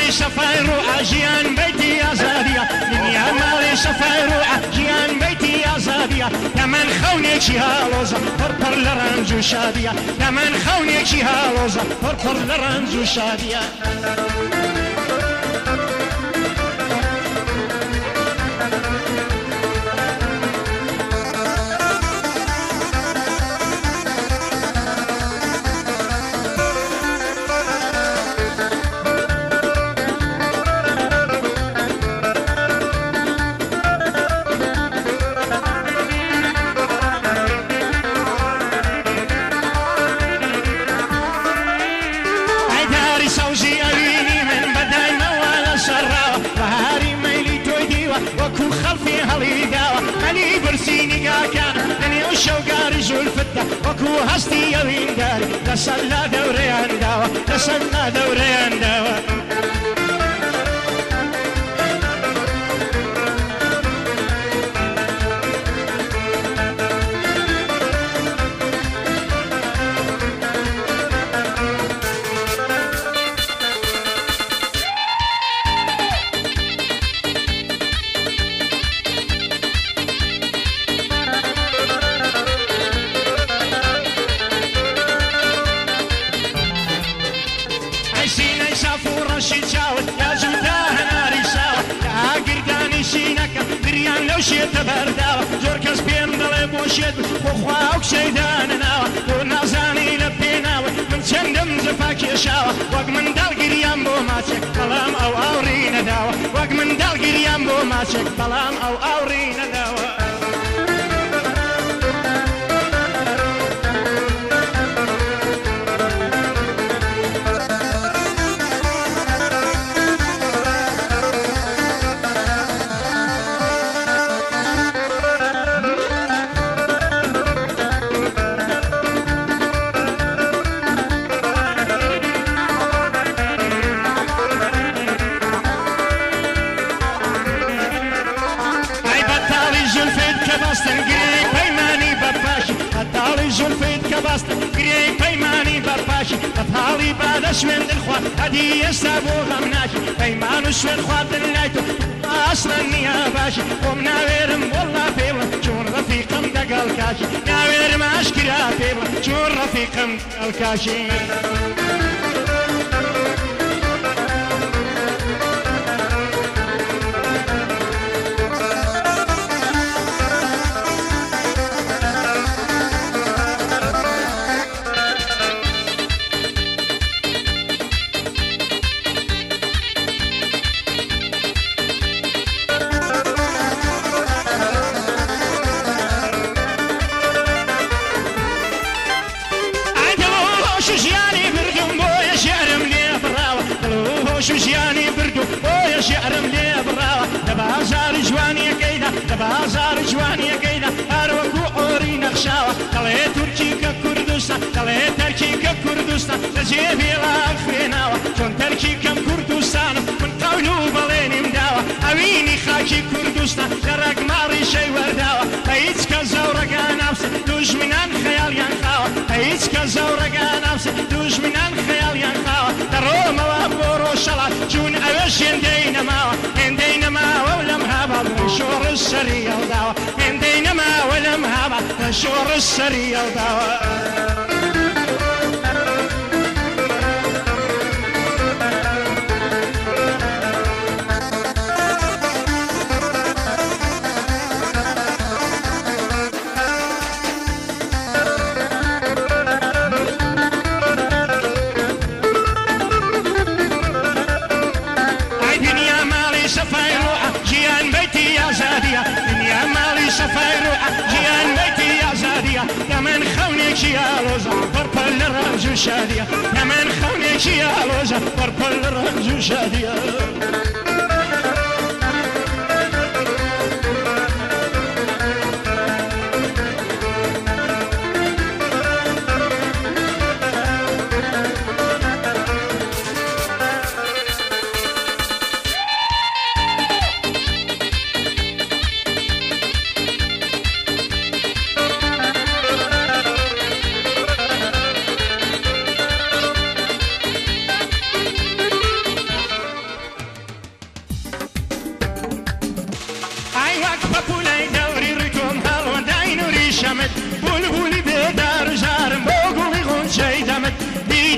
مالي شفاير وأجيان بيتي يا زادية دنيا مالي شفاير وأجيان بيتي يا زادية كمان خونيكي هالوزة بربر لرنج وشادية كمان خونيكي هالوزة بربر لرنج وشادية وكو خلفي هلي داوة علي برسيني كان لني وشوقاري زلفتة وكو هستي يوين داري لسلا دوريان داوة لسلا دوريان داوة شيت برداوة زور كاس بين ضلب وشيت وخواك شيدان ناوة ونازاني لبيناوة من شندم زفاك يشاوة وق من دال قريان بو ماشك ظلام أو أورين داوة وق من دال قريان بو ماشك ظلام أو أورين داوة قريب بيماني برباشي أطالي بعد أشمن الخوات هدي يستابو غمناشي بيمان وشمن خوات اللايتو أصلا نياباشي ومناويرم والله فيلا شون رفيقم دقال كاشي ناويرم أشكرا فيلا شون رفيقم دقال كاشي شوشياني بردو ويا شعرم لي براوة دبازار جواني قيدة دبازار جواني قيدة أروكو عوري نخشاوة دلي تركي كردستان دلي تركي كردستان لجيبي لاغفريناوة شون تركي كم كردستان من قولو بليني مداوة أويني خاكي كردستان لرق ماري شي ورداوة هيتش كزورقا نفسي دوج منان خيال ينخاوة هيتش كزورقا نفسي دوج منان خيال ينخاوة دروما وابورو شلا جون أوش هندينا ما ولم هابا نشور السرية وداوة هندينا ما ولم هابا نشور السرية وداوة كمان خونيك يا لوزة بربل الرمز وشادية كمان خونيك يا لوزة بربل الرمز وشادية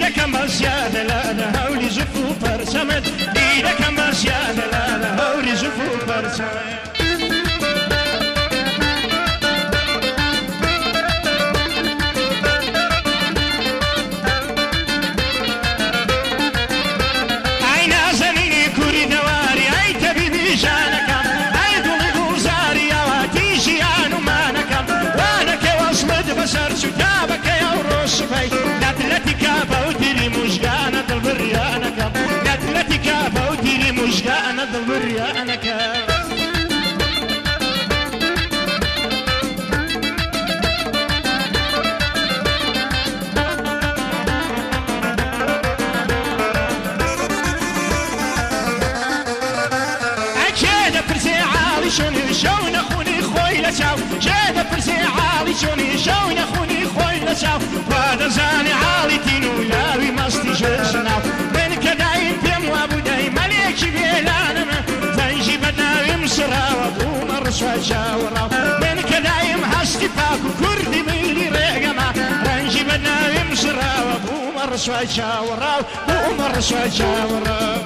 دەکەم بە زیادە لە هەولی زوف و پەرچەمت دی دەکەم بە زیادە لە هەولی زوف و پەرچەمت أنا ضل أنا كاب أكيد برسي عالي شوني شون أخوني خوي لشاو جيد برسي عالي شوني شون أخوني خوي لشاو وهذا زاني عالي تينو لاوي مستي جسناو من كدايم بيم وابو دايم مليك بيلانا تنجي بدنا يمسرا وابو مرسوا شاورا من كدايم هستي باكو كردي ميلي ريقما تنجي بدنا يمسرا وابو مرسوا شاورا وابو مرسوا شاورا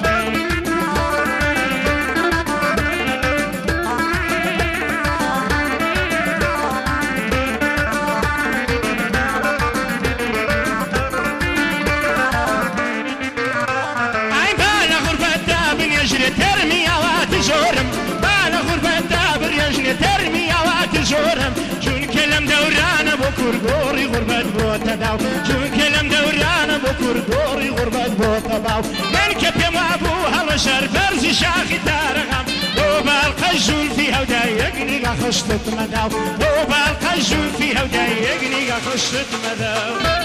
زورم چون کلم دورانه با کرگوری غربت با تداو چون کلم دورانه با کرگوری غربت با تداو من که پیم ابو هوا شر فرزی شاخی تارغم دو بالقى زلفي هودا يقني خشتت مداو دو بالقى زلفي هودا يقني خشتت مداو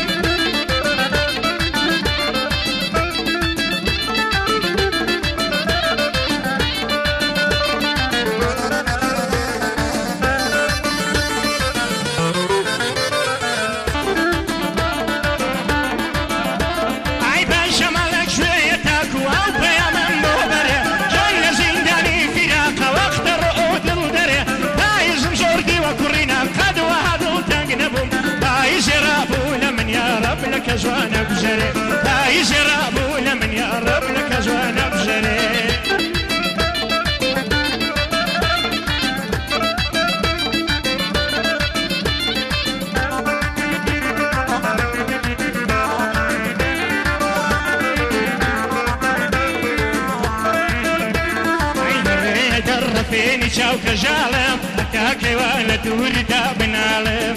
لك زوانا بزري هاي زرابونا من يا رب لك زوانا بزري عيني در فيني شاوك جالم كاكي وانا توردا بنالم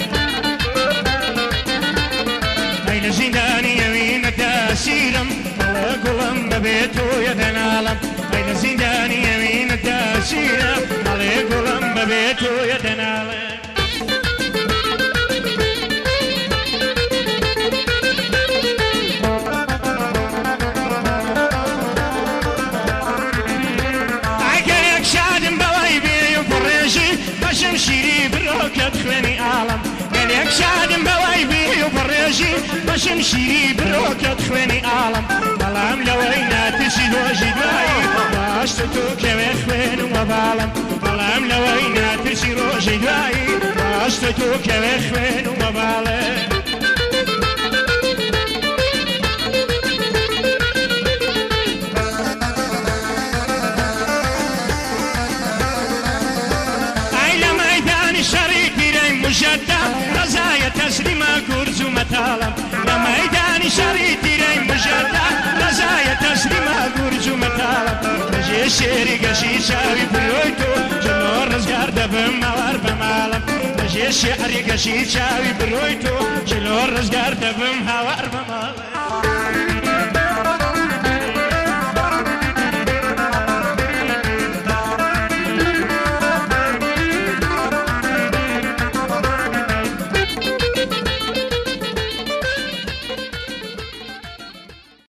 زنداني يمين تاسيرم ولا قلم ببيتو يدنالم بين زنداني يمين تاسيرم ولا قلم ببيتو يدنالم عقلك شادم بوايبي وفريجي بشم شيري بروكت خلني عالم قالك شادم بوايبي وفريجي بشم شيري بروكت خويني عالم بلام لوينا تسيدو جداي باشتتو كوي خوين وبالم بلام لوينا تسيدو جداي باشتتو كوي خوين وبالم مجدة رزايا تسليمة كرز متالم يا ميداني شريتي ري مجدة رزايا تسليمة كرز متالم نجي شيري قشي شاوي برويتو جنور رزقار دبم موار بمالم نجي شعري قشي شاوي برويتو جنور رزقار دبم موار بمالم